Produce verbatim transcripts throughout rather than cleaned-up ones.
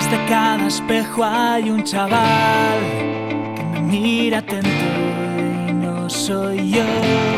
Detrás de cada espejo hay un chaval que me mira atento y no soy yo.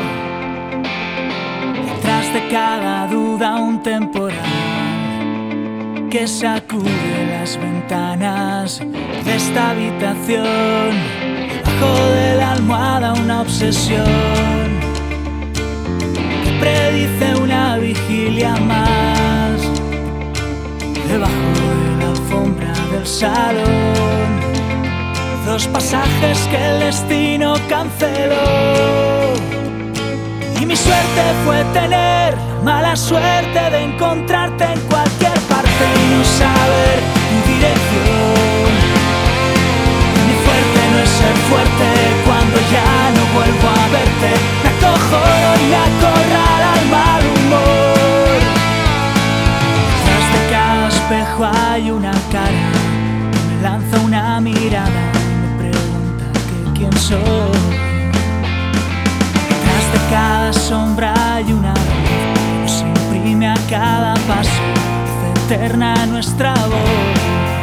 Detrás de cada duda un temporal que sacude las ventanas de esta habitación. Debajo de la almohada una obsesión que predice una vigilia más. Debajo de la alfombra del salón, dos pasajes que el destino canceló. Y mi suerte fue tener mala suerte de encontrarte en cualquier parte y no saber tu dirección. Mi fuerte no es ser fuerte cuando ya no vuelvo a verte. Me acojono y me acorrala al mal humor. Detrás de cada espejo hay una cara que me lanza una mirada y me pregunta que quién soy. Detrás de cada sombra hay una luz que se imprime a cada paso, hace eterna nuestra voz.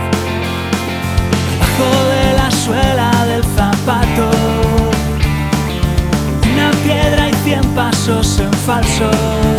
Debajo de la suela del zapato, una piedra y cien pasos en falso.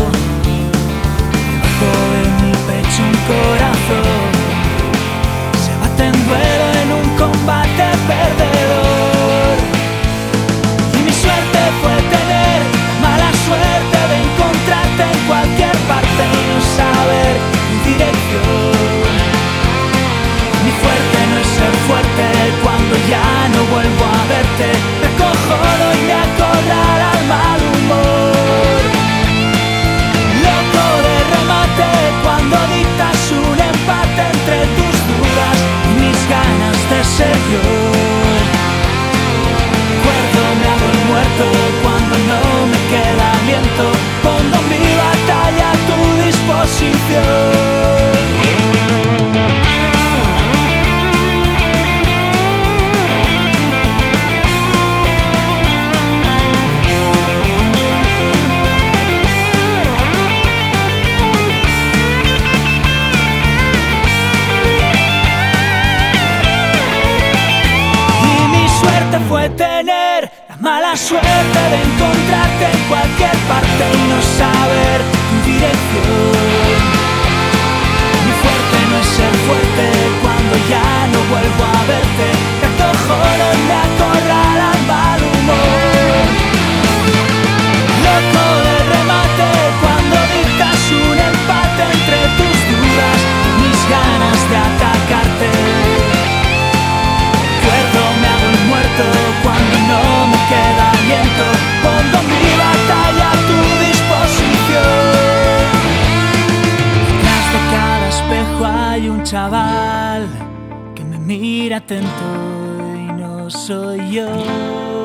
Debajo de mi pecho un corazón se bate en duelo en un combate perdedor. Y mi suerte fue tener mala suerte de encontrarte en cualquier parte y no saber tu dirección. Mi fuerte no es ser fuerte cuando ya no vuelvo a verte. Me acojono y me acorrala al mal humor. Loco de remate cuando dictas un empate entre tus dudas y mis ganas de ser yo. Cuerdo me hago el muerto cuando no me queda aliento. Pongo mi batalla a tu disposición. Fue tener la mala suerte de encontrarte en cualquier parte y no saber tu dirección. Mi fuerte no es ser fuerte cuando ya no vuelvo a verte. Me acojono y me acorrala al mal humor. Loco de remate cuando dictas un empate entre tus dudas y mis ganas de atacarte. Cuando no me queda aliento, pongo mi batalla a tu disposición. Detrás de cada espejo hay un chaval que me mira atento y no soy yo.